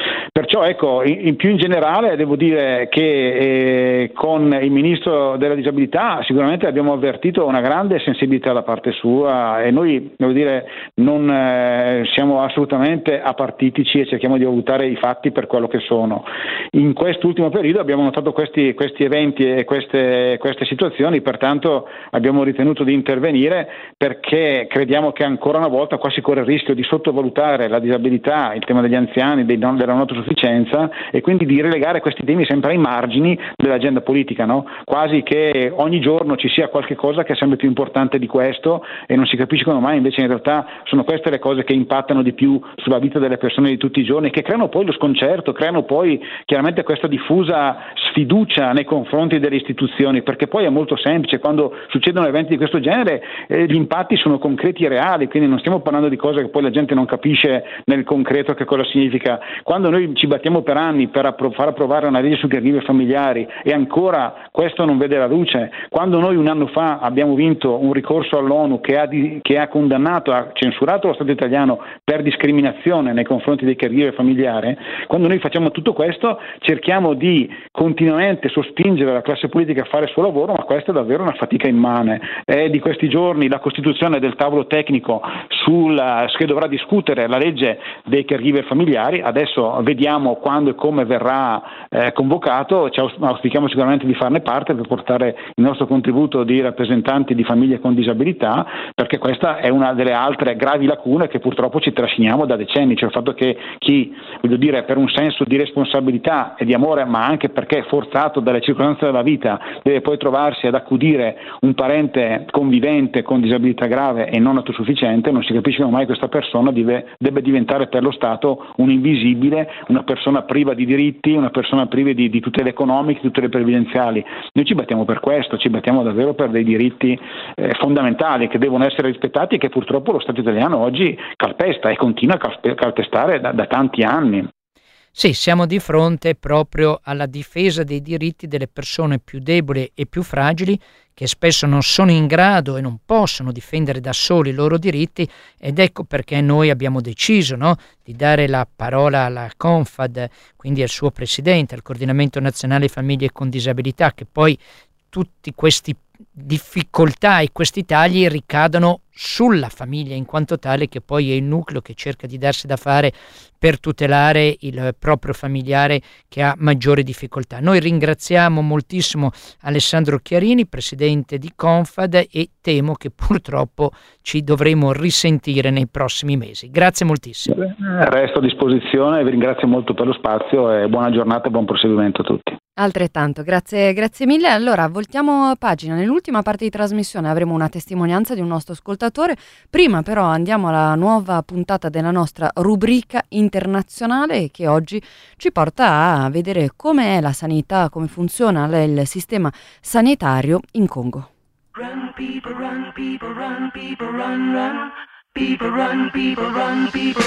perciò ecco, in, in più in generale devo dire che eh, con il Ministro della Disabilità sicuramente abbiamo avvertito una grande sensibilità da parte sua, e noi devo dire non eh, siamo assolutamente apartitici e cerchiamo di valutare i fatti per quello che sono. In quest'ultimo periodo abbiamo notato questi, questi eventi e queste, queste situazioni, pertanto abbiamo ritenuto di intervenire, perché crediamo che ancora una volta qua si corre il rischio di sottovalutare la disabilità, il tema degli anziani, dei non, della non autosufficienza, e quindi di relegare questi temi sempre ai margini dell'agenda politica, no? Quasi che ogni giorno ci sia qualche cosa che sembra più importante di questo e non si capisce come mai invece in realtà sono queste le cose che impattano di più sulla vita delle persone di tutti i giorni, che creano poi lo sconcerto, creano poi chiaramente questa diffusa sfiducia nei confronti delle istituzioni, perché poi è molto semplice, quando succedono eventi di questo genere eh, gli impatti sono concreti e reali, quindi non stiamo parlando di cose che poi la gente non capisce nel concreto che cosa significa. Quando noi ci battiamo per anni per appro- far approvare una legge sui caregiver familiari e ancora questo non vede la luce, quando noi un anno fa abbiamo vinto un ricorso all'ONU che ha, di, che ha condannato, ha censurato lo Stato italiano per discriminazione nei confronti dei caregiver familiari, quando noi facciamo tutto questo cerchiamo di continuamente sospingere la classe politica a fare il suo lavoro, ma questa è davvero una fatica immane. È di questi giorni la costituzione del tavolo tecnico sulla, che dovrà discutere la legge dei caregiver familiari. Adesso vediamo quando e come verrà eh, convocato, ci auspichiamo sicuramente di farne parte per portare il nostro contributo di rappresentanti di famiglie con disabilità, perché questa è una delle altre gravi lacune che purtroppo ci trasciniamo da decenni, cioè il fatto che chi, voglio dire, per un senso di responsabilità e di amore, ma anche perché è forzato dalle circostanze della vita, deve poi trovarsi ad accudire un parente convivente con disabilità grave e non autosufficiente, non si capisce come mai questa persona deve, debba diventare per lo Stato un invisibile, una persona priva di diritti, una persona priva di, di tutele economiche, tutele previdenziali. Noi ci battiamo per questo, ci battiamo davvero per dei diritti eh, fondamentali che devono essere rispettati e che purtroppo lo Stato italiano oggi calpesta e continua a calpestare da, da tanti anni. Sì, siamo di fronte proprio alla difesa dei diritti delle persone più deboli e più fragili, che spesso non sono in grado e non possono difendere da soli i loro diritti, ed ecco perché noi abbiamo deciso, no, di dare la parola alla CONFAD, quindi al suo presidente, al Coordinamento Nazionale Famiglie con Disabilità, che poi tutti questi difficoltà e questi tagli ricadono sulla famiglia in quanto tale, che poi è il nucleo che cerca di darsi da fare per tutelare il proprio familiare che ha maggiori difficoltà. Noi ringraziamo moltissimo Alessandro Chiarini, presidente di CONFAD, e temo che purtroppo ci dovremo risentire nei prossimi mesi. Grazie moltissimo. Resto a disposizione, vi ringrazio molto per lo spazio e buona giornata e buon proseguimento a tutti. Altrettanto, grazie, grazie mille. Allora, voltiamo pagina. Nell'ultima parte di trasmissione avremo una testimonianza di un nostro ascoltatore. Prima però andiamo alla nuova puntata della nostra rubrica internazionale, che oggi ci porta a vedere com'è la sanità, come funziona il sistema sanitario in Congo. Run, people, run, people, run, people, run, run. People run, people, run, people,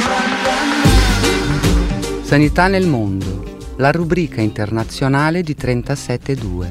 run, run. Sanità nel mondo. La rubrica internazionale di trentasette due.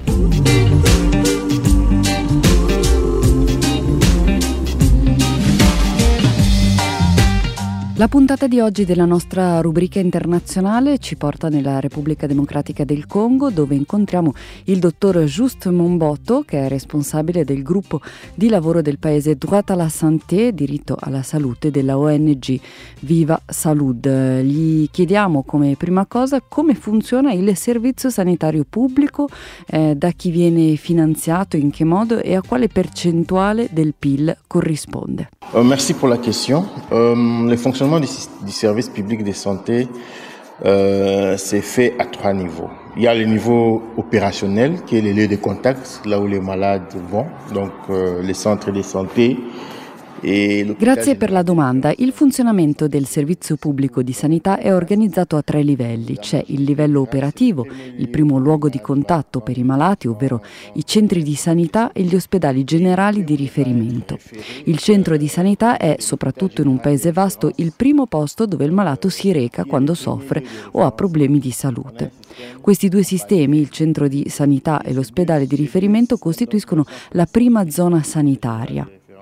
La puntata di oggi della nostra rubrica internazionale ci porta nella Repubblica Democratica del Congo, dove incontriamo il dottor Just Momboto, che è responsabile del gruppo di lavoro del paese Droit à la Santé, diritto alla salute, della O N G Viva Salud. Gli chiediamo come prima cosa come funziona il servizio sanitario pubblico, eh, da chi viene finanziato, in che modo e a quale percentuale del P I L corrisponde. Euh, merci pour la question. Euh, le fonctionnement du, du service public de santé, euh, c'est fait à trois niveaux. Il y a le niveau opérationnel, qui est le lieu de contact, là où les malades vont, donc euh, les centres de santé. Grazie per la domanda. Il funzionamento del servizio pubblico di sanità è organizzato a tre livelli. C'è il livello operativo, il primo luogo di contatto per i malati, ovvero i centri di sanità e gli ospedali generali di riferimento. Il centro di sanità è, soprattutto in un paese vasto, il primo posto dove il malato si reca quando soffre o ha problemi di salute. Questi due sistemi, il centro di sanità e l'ospedale di riferimento, costituiscono la prima zona sanitaria.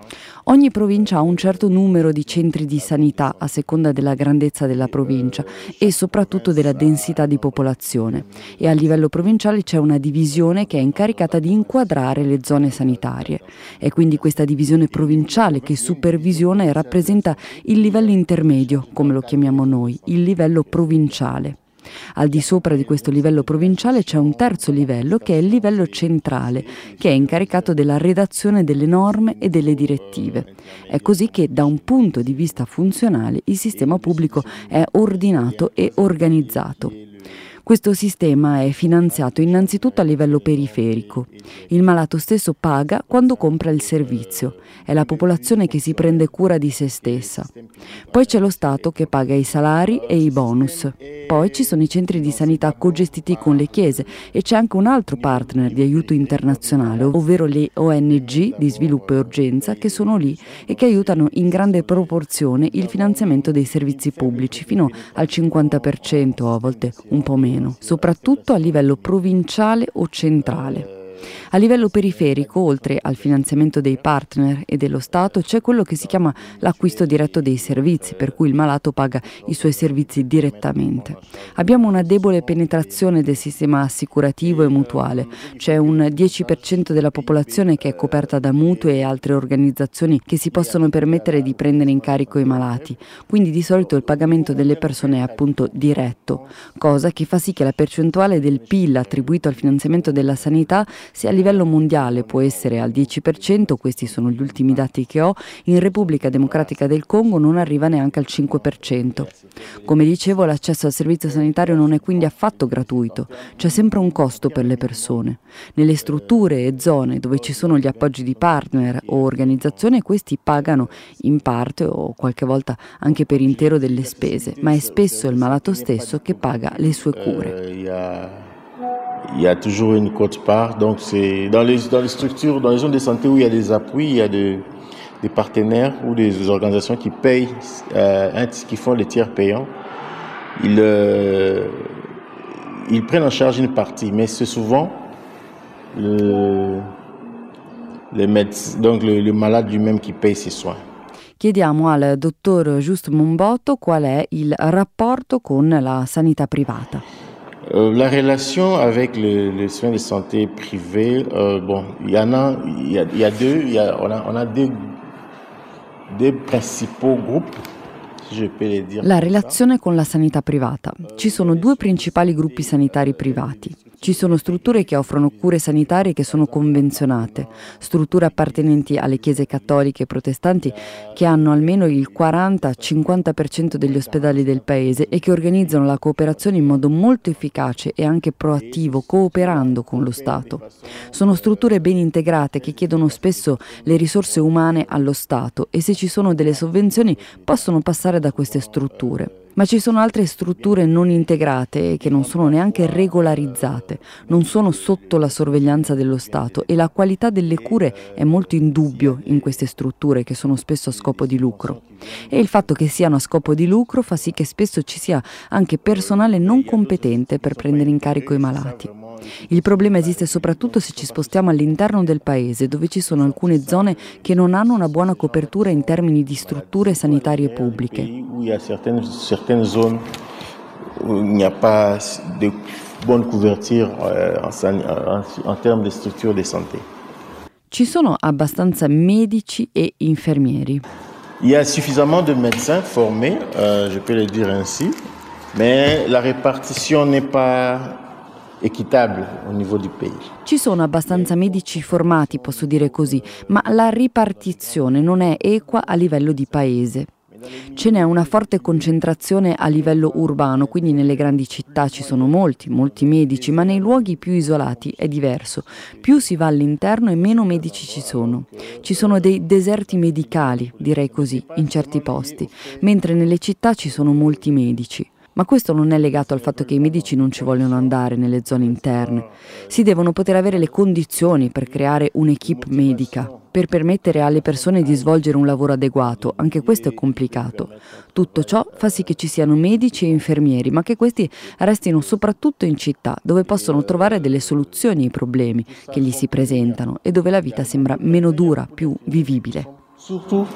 Ogni provincia ha un certo numero di centri di sanità a seconda della grandezza della provincia e soprattutto della densità di popolazione, e a livello provinciale c'è una divisione che è incaricata di inquadrare le zone sanitarie. È quindi questa divisione provinciale che supervisiona e rappresenta il livello intermedio, come lo chiamiamo noi, il livello provinciale. Al di sopra di questo livello provinciale c'è un terzo livello che è il livello centrale, che è incaricato della redazione delle norme e delle direttive. È così che da un punto di vista funzionale il sistema pubblico è ordinato e organizzato. Questo sistema è finanziato innanzitutto a livello periferico. Il malato stesso paga quando compra il servizio. È la popolazione che si prende cura di se stessa. Poi c'è lo Stato che paga i salari e i bonus. Poi ci sono i centri di sanità cogestiti con le chiese e c'è anche un altro partner di aiuto internazionale, ovvero le O N G di sviluppo e urgenza, che sono lì e che aiutano in grande proporzione il finanziamento dei servizi pubblici, fino al cinquanta per cento, a volte un po' meno, soprattutto a livello provinciale o centrale. A livello periferico, oltre al finanziamento dei partner e dello Stato, c'è quello che si chiama l'acquisto diretto dei servizi, per cui il malato paga i suoi servizi direttamente. Abbiamo una debole penetrazione del sistema assicurativo e mutuale. C'è un dieci per cento della popolazione che è coperta da mutui e altre organizzazioni che si possono permettere di prendere in carico i malati. Quindi di solito il pagamento delle persone è appunto diretto, cosa che fa sì che la percentuale del P I L attribuito al finanziamento della sanità sia a livello mondiale può essere al dieci per cento, questi sono gli ultimi dati che ho, in Repubblica Democratica del Congo non arriva neanche al cinque per cento. Come dicevo, l'accesso al servizio sanitario non è quindi affatto gratuito, c'è sempre un costo per le persone. Nelle strutture e zone dove ci sono gli appoggi di partner o organizzazioni, questi pagano in parte o qualche volta anche per intero delle spese, ma è spesso il malato stesso che paga le sue cure. Il y a toujours une quote-part, donc c'est dans les, dans les structures, dans les zones de santé où il y a des appuis, il y a de, des partenaires ou des organisations qui payent, euh, qui font les tiers payants. Ils, euh, ils prennent en charge une partie, mais c'est souvent le, le, médecin, donc le, le malade lui-même qui paye ses soins. Chiediamo al dottor Juste Mombotto qual è il rapporto con la sanità privata. Euh, la relation avec les, les soins de santé privés, euh, bon, il y en a, il y a, il y a deux, il y a, on a, on a deux, deux principaux groupes. La relazione con la sanità privata. Ci sono due principali gruppi sanitari privati. Ci sono strutture che offrono cure sanitarie che sono convenzionate, strutture appartenenti alle chiese cattoliche e protestanti che hanno almeno il quaranta cinquanta per cento degli ospedali del paese e che organizzano la cooperazione in modo molto efficace e anche proattivo, cooperando con lo Stato. Sono strutture ben integrate che chiedono spesso le risorse umane allo Stato e se ci sono delle sovvenzioni possono passare da queste strutture. Ma ci sono altre strutture non integrate che non sono neanche regolarizzate, non sono sotto la sorveglianza dello Stato e la qualità delle cure è molto in dubbio in queste strutture che sono spesso a scopo di lucro. E il fatto che siano a scopo di lucro fa sì che spesso ci sia anche personale non competente per prendere in carico i malati. Il problema esiste soprattutto se ci spostiamo all'interno del paese, dove ci sono alcune zone che non hanno una buona copertura in termini di strutture sanitarie pubbliche. Il y a certaines, certaines zones où il n'y a pas de bonne couverture en, en, en termes de strutture de santé. Ci sono abbastanza medici e infermieri. Il y a suffisamment de médecins formés, euh, je peux le dire ainsi, mais la répartition n'est pas equitabile au niveau du pays. Ci sono abbastanza medici formati, posso dire così, ma la ripartizione non è equa a livello di paese. Ce n'è una forte concentrazione a livello urbano, quindi nelle grandi città ci sono molti, molti medici, ma nei luoghi più isolati è diverso. Più si va all'interno e meno medici ci sono. Ci sono dei deserti medicali, direi così, in certi posti, mentre nelle città ci sono molti medici. Ma questo non è legato al fatto che i medici non ci vogliono andare nelle zone interne. Si devono poter avere le condizioni per creare un'equipe medica, per permettere alle persone di svolgere un lavoro adeguato. Anche questo è complicato. Tutto ciò fa sì che ci siano medici e infermieri, ma che questi restino soprattutto in città, dove possono trovare delle soluzioni ai problemi che gli si presentano e dove la vita sembra meno dura, più vivibile. Surtout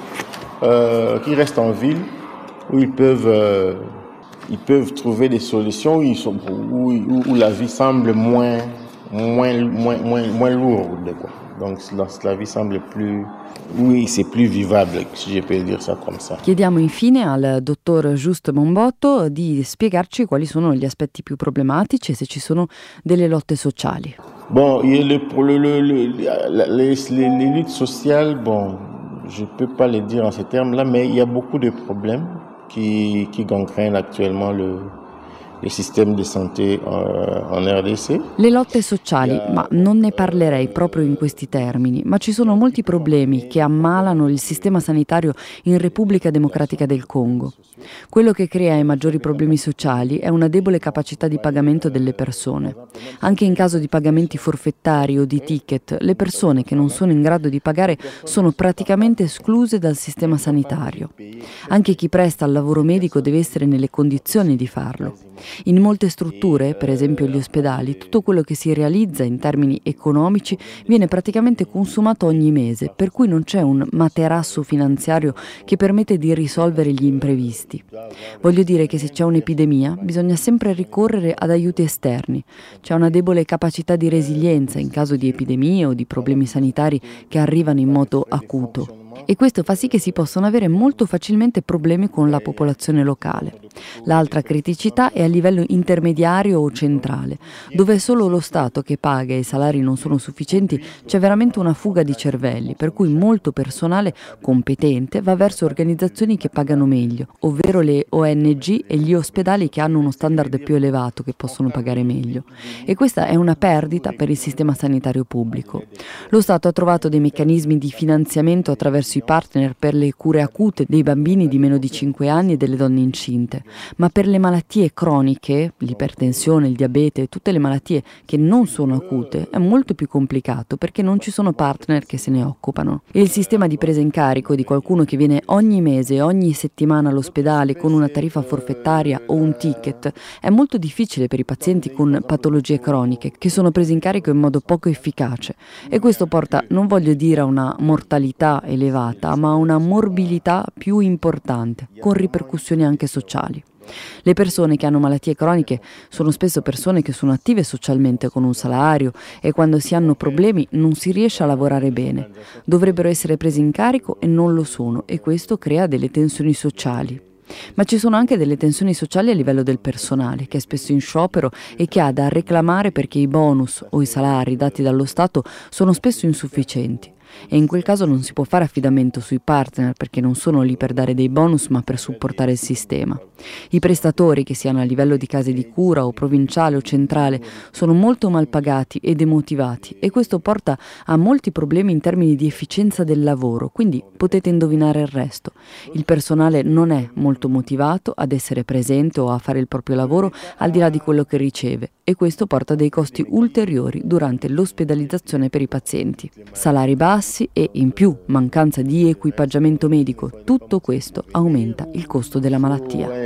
euh, qui restent en ville, où ils peuvent, euh, ils peuvent trouver des solutions où, ils sont, où, où, où la vie semble moins, moins, moins, moins, moins lourde, quoi. Donc la, la vie semble plus, oui, c'est plus vivable, se je peux dire ça comme ça. Chiediamo infine al dottor Just Mombotto di spiegarci quali sono gli aspetti più problematici e se ci sono delle lotte sociali. Bon, il y a le, le, le, le, les, les, les luttes sociales, bon, je ne peux pas les dire en ces termes-là, mais il y a beaucoup de problèmes qui, qui gangrènent actuellement le, il sistema di santé uh, in R D C. Le lotte sociali, ma non ne parlerei proprio in questi termini, ma ci sono molti problemi che ammalano il sistema sanitario in Repubblica Democratica del Congo. Quello che crea i maggiori problemi sociali è una debole capacità di pagamento delle persone. Anche in caso di pagamenti forfettari o di ticket, le persone che non sono in grado di pagare sono praticamente escluse dal sistema sanitario. Anche chi presta il lavoro medico deve essere nelle condizioni di farlo. In molte strutture, per esempio gli ospedali, tutto quello che si realizza in termini economici viene praticamente consumato ogni mese, per cui non c'è un materasso finanziario che permette di risolvere gli imprevisti. Voglio dire che se c'è un'epidemia bisogna sempre ricorrere ad aiuti esterni. C'è una debole capacità di resilienza in caso di epidemie o di problemi sanitari che arrivano in modo acuto. E questo fa sì che si possano avere molto facilmente problemi con la popolazione locale. L'altra criticità è a livello intermediario o centrale, dove è solo lo Stato che paga e i salari non sono sufficienti, c'è veramente una fuga di cervelli, per cui molto personale competente va verso organizzazioni che pagano meglio, ovvero le O N G e gli ospedali che hanno uno standard più elevato, che possono pagare meglio. E questa è una perdita per il sistema sanitario pubblico. Lo Stato ha trovato dei meccanismi di finanziamento attraverso i partner per le cure acute dei bambini di meno di cinque anni e delle donne incinte, ma per le malattie croniche, l'ipertensione, il diabete, tutte le malattie che non sono acute, è molto più complicato perché non ci sono partner che se ne occupano. E il sistema di presa in carico di qualcuno che viene ogni mese, ogni settimana all'ospedale con una tariffa forfettaria o un ticket è molto difficile per i pazienti con patologie croniche che sono presi in carico in modo poco efficace, e questo porta, non voglio dire a una mortalità elevata, ma una morbilità più importante, con ripercussioni anche sociali. Le persone che hanno malattie croniche sono spesso persone che sono attive socialmente con un salario e quando si hanno problemi non si riesce a lavorare bene. Dovrebbero essere presi in carico e non lo sono, e questo crea delle tensioni sociali. Ma ci sono anche delle tensioni sociali a livello del personale, che è spesso in sciopero e che ha da reclamare perché i bonus o i salari dati dallo Stato sono spesso insufficienti. E in quel caso non si può fare affidamento sui partner perché non sono lì per dare dei bonus ma per supportare il sistema. I prestatori, che siano a livello di case di cura o provinciale o centrale, sono molto mal pagati e demotivati, e questo porta a molti problemi in termini di efficienza del lavoro, quindi potete indovinare il resto. Il personale non è molto motivato ad essere presente o a fare il proprio lavoro al di là di quello che riceve, e questo porta a dei costi ulteriori durante l'ospedalizzazione per i pazienti. Salari bassi e, in più, mancanza di equipaggiamento medico. Tutto questo aumenta il costo della malattia.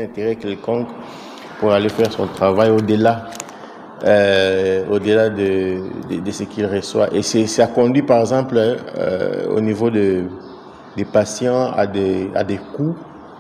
Pour aller faire son travail au-delà, euh, au-delà de, de, de ce qu'il reçoit. Et c'est, ça conduit, par exemple, euh, au niveau de, des patients à des, à des coûts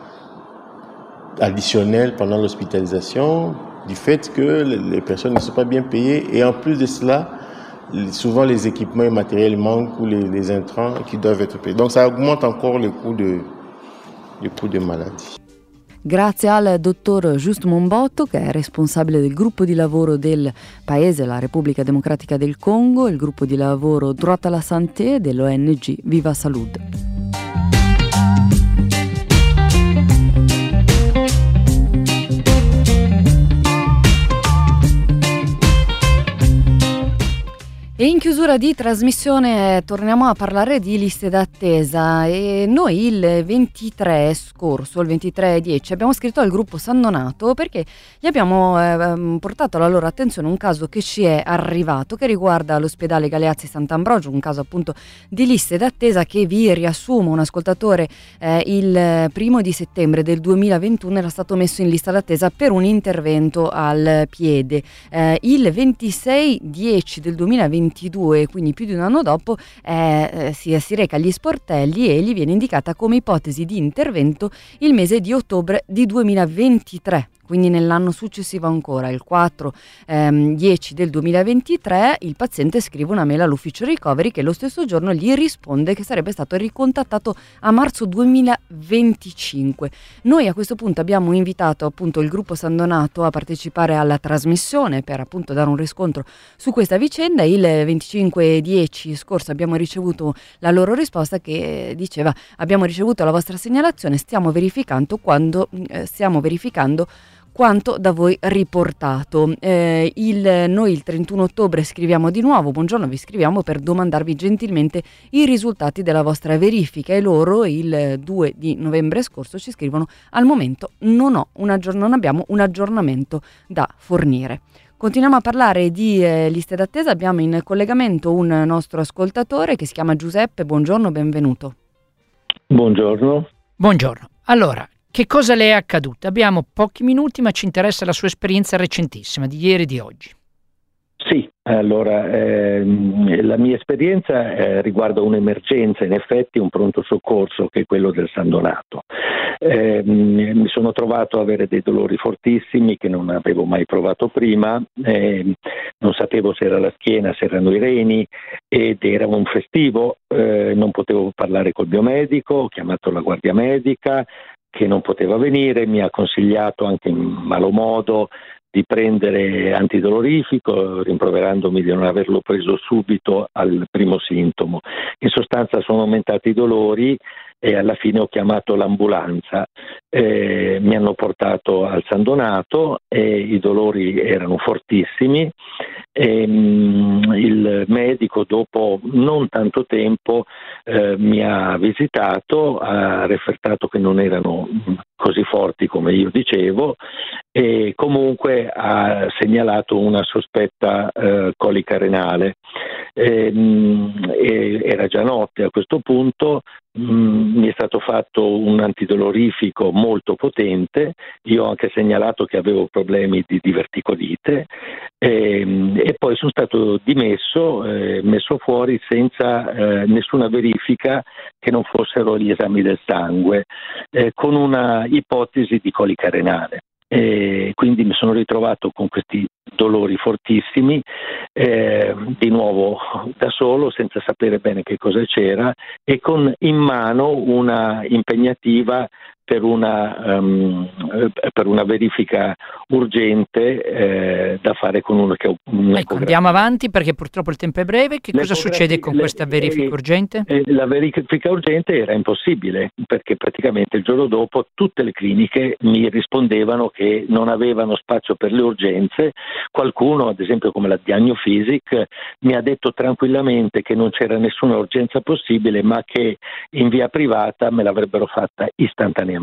additionnels pendant l'hospitalisation, du fait que les personnes ne sont pas bien payées, et en plus de cela, souvent les équipements et matériels manquent, ou les, les intrants qui doivent être payés. Donc ça augmente encore le coût de, le coût de maladie. Grazie al dottor Just Mombotto, che è responsabile del gruppo di lavoro del paese, la Repubblica Democratica del Congo, il gruppo di lavoro Droit à la Santé dell'O N G Viva Salud. E in chiusura di trasmissione torniamo a parlare di liste d'attesa, e noi il ventitré scorso, il ventitré dieci, abbiamo scritto al gruppo San Donato perché gli abbiamo eh, portato alla loro attenzione un caso che ci è arrivato, che riguarda l'ospedale Galeazzi Sant'Ambrogio, un caso appunto di liste d'attesa che vi riassumo. Un ascoltatore eh, il primo di settembre del duemilaventuno era stato messo in lista d'attesa per un intervento al piede. Eh, il ventisei dieci del duemilaventuno duemilaventidue, quindi più di un anno dopo, eh, eh, si, si reca agli sportelli e gli viene indicata come ipotesi di intervento il mese di ottobre di duemilaventitré. Quindi nell'anno successivo ancora, il quattro dieci del duemilaventitré, il paziente scrive una mail all'ufficio ricoveri che lo stesso giorno gli risponde che sarebbe stato ricontattato a marzo duemilaventicinque. Noi a questo punto abbiamo invitato appunto il gruppo San Donato a partecipare alla trasmissione per appunto dare un riscontro su questa vicenda. Il venticinque dieci scorso abbiamo ricevuto la loro risposta che diceva: abbiamo ricevuto la vostra segnalazione, stiamo verificando quando eh, stiamo verificando quanto da voi riportato. Eh, il, noi il trentuno ottobre scriviamo di nuovo: buongiorno, vi scriviamo per domandarvi gentilmente i risultati della vostra verifica, e loro il due di novembre scorso ci scrivono: al momento non, ho un aggiorn- non abbiamo un aggiornamento da fornire. Continuiamo a parlare di eh, liste d'attesa, abbiamo in collegamento un nostro ascoltatore che si chiama Giuseppe. Buongiorno, benvenuto. Buongiorno. Buongiorno. Allora, che cosa le è accaduto? Abbiamo pochi minuti, ma ci interessa la sua esperienza recentissima, di ieri e di oggi. Sì, allora, ehm, la mia esperienza eh, riguarda un'emergenza, in effetti un pronto soccorso, che è quello del San Donato. Eh, mi sono trovato ad avere dei dolori fortissimi che non avevo mai provato prima, eh, non sapevo se era la schiena, se erano i reni, ed era un festivo, eh, non potevo parlare col mio medico, ho chiamato la guardia medica che non poteva venire, mi ha consigliato anche in malo modo di prendere antidolorifico, rimproverandomi di non averlo preso subito al primo sintomo. In sostanza sono aumentati i dolori e alla fine ho chiamato l'ambulanza, eh, mi hanno portato al San Donato e i dolori erano fortissimi. E, um, il medico dopo non tanto tempo eh, mi ha visitato, ha refertato che non erano così forti come io dicevo, e comunque ha segnalato una sospetta eh, colica renale. E, um, e era già notte a questo punto. Mm, mi è stato fatto un antidolorifico molto potente, io ho anche segnalato che avevo problemi di diverticolite, e, e poi sono stato dimesso, eh, messo fuori senza eh, nessuna verifica che non fossero gli esami del sangue, eh, con una ipotesi di colica renale. E quindi mi sono ritrovato con questi dolori fortissimi, eh, di nuovo da solo, senza sapere bene che cosa c'era, e con in mano una impegnativa per una, um, per una verifica urgente eh, da fare con uno che ha un ecco, andiamo avanti perché purtroppo il tempo è breve. Che cosa succede con le, questa verifica le, urgente? Eh, la verifica urgente era impossibile, perché praticamente il giorno dopo tutte le cliniche mi rispondevano che non avevano spazio per le urgenze. Qualcuno, ad esempio come la Diagnofisic, mi ha detto tranquillamente che non c'era nessuna urgenza possibile, ma che in via privata me l'avrebbero fatta istantaneamente.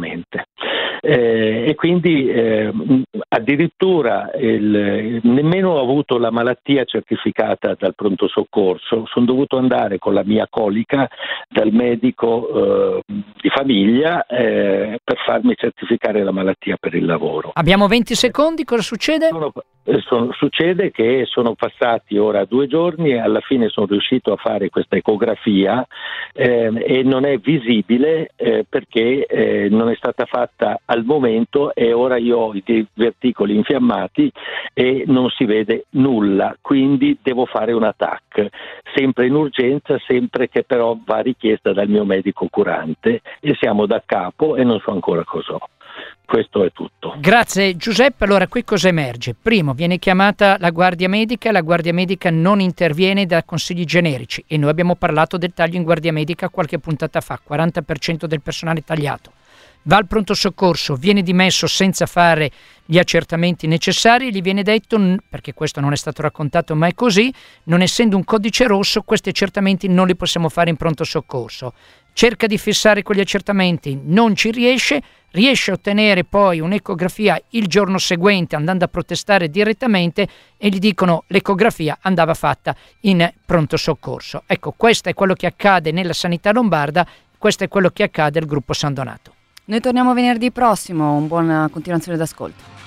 Eh, e quindi eh, addirittura il, nemmeno ho avuto la malattia certificata dal pronto soccorso, sono dovuto andare con la mia colica dal medico eh, di famiglia eh, per farmi certificare la malattia per il lavoro. Abbiamo venti secondi, cosa succede? Sono, sono, succede che sono passati ora due giorni e alla fine sono riuscito a fare questa ecografia eh, e non è visibile eh, perché eh, non è stata fatta al momento, e ora io ho i verticoli infiammati e non si vede nulla, quindi devo fare un A T A C, sempre in urgenza, sempre che però va richiesta dal mio medico curante, e siamo da capo e non so ancora cosa ho. Questo è tutto. Grazie Giuseppe. Allora, qui cosa emerge? Primo, viene chiamata la guardia medica, la guardia medica non interviene, da consigli generici, e noi abbiamo parlato del taglio in guardia medica qualche puntata fa, quaranta per cento del personale tagliato. Va al pronto soccorso, viene dimesso senza fare gli accertamenti necessari, gli viene detto, perché questo non è stato raccontato ma è così, non essendo un codice rosso questi accertamenti non li possiamo fare in pronto soccorso. Cerca di fissare quegli accertamenti, non ci riesce, riesce a ottenere poi un'ecografia il giorno seguente andando a protestare direttamente e gli dicono l'ecografia andava fatta in pronto soccorso. Ecco, questo è quello che accade nella sanità lombarda, questo è quello che accade al gruppo San Donato. Noi torniamo venerdì prossimo, una buona continuazione d'ascolto.